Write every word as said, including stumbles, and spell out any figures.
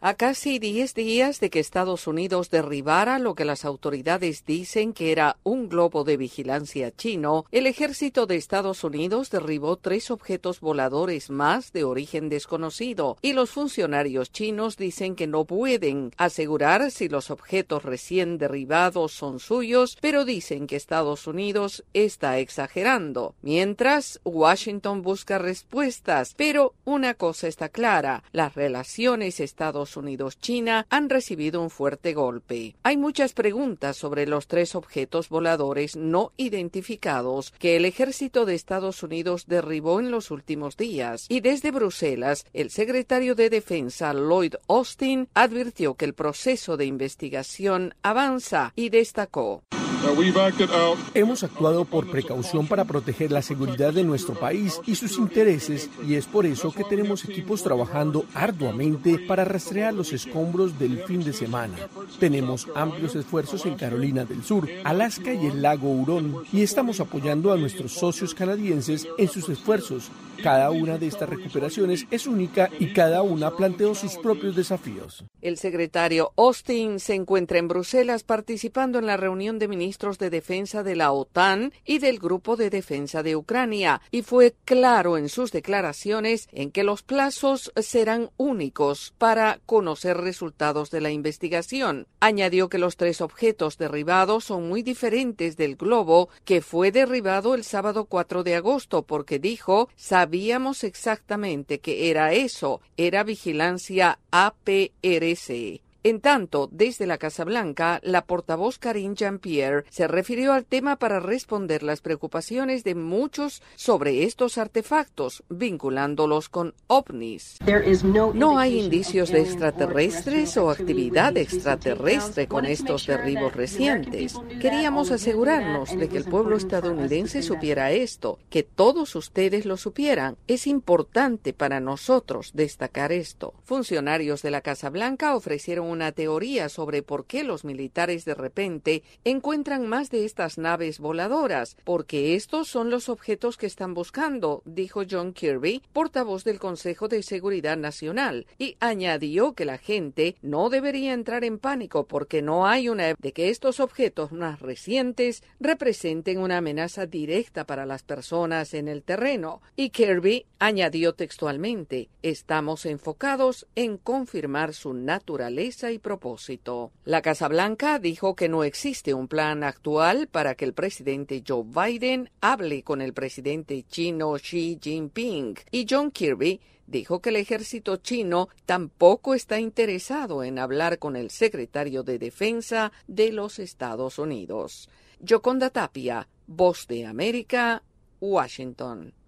A casi diez días de que Estados Unidos derribara lo que las autoridades dicen que era un globo de vigilancia chino, el ejército de Estados Unidos derribó tres objetos voladores más de origen desconocido, y los funcionarios chinos dicen que no pueden asegurar si los objetos recién derribados son suyos, pero dicen que Estados Unidos está exagerando. Mientras, Washington busca respuestas, pero una cosa está clara: las relaciones Estados Unidos-China han recibido un fuerte golpe. Hay muchas preguntas sobre los tres objetos voladores no identificados que el ejército de Estados Unidos derribó en los últimos días, y desde Bruselas, el secretario de Defensa Lloyd Austin advirtió que el proceso de investigación avanza y destacó: Hemos actuado por precaución para proteger la seguridad de nuestro país y sus intereses, y es por eso que tenemos equipos trabajando arduamente para rastrear los escombros del fin de semana. Tenemos amplios esfuerzos en Carolina del Sur, Alaska y el lago Hurón, y estamos apoyando a nuestros socios canadienses en sus esfuerzos. Cada una de estas recuperaciones es única y cada una planteó sus propios desafíos. El secretario Austin se encuentra en Bruselas participando en la reunión de ministros de defensa de la OTAN y del Grupo de Defensa de Ucrania, y fue claro en sus declaraciones en que los plazos serán únicos para conocer resultados de la investigación. Añadió que los tres objetos derribados son muy diferentes del globo que fue derribado el sábado cuatro de agosto, porque dijo: sabíamos exactamente que era eso, era vigilancia A P R C. En tanto, desde la Casa Blanca, la portavoz Karine Jean-Pierre se refirió al tema para responder las preocupaciones de muchos sobre estos artefactos, vinculándolos con ovnis. No hay indicios de extraterrestres o actividad extraterrestre con estos derribos recientes. Queríamos asegurarnos de que el pueblo estadounidense supiera esto, que todos ustedes lo supieran. Es importante para nosotros destacar esto. Funcionarios de la Casa Blanca ofrecieron una teoría sobre por qué los militares de repente encuentran más de estas naves voladoras, porque estos son los objetos que están buscando, dijo John Kirby, portavoz del Consejo de Seguridad Nacional, y añadió que la gente no debería entrar en pánico porque no hay una de que estos objetos más recientes representen una amenaza directa para las personas en el terreno. Y Kirby añadió textualmente: estamos enfocados en confirmar su naturaleza y propósito. La Casa Blanca dijo que no existe un plan actual para que el presidente Joe Biden hable con el presidente chino Xi Jinping, y John Kirby dijo que el ejército chino tampoco está interesado en hablar con el secretario de Defensa de los Estados Unidos. Yoconda Tapia, Voz de América, Washington.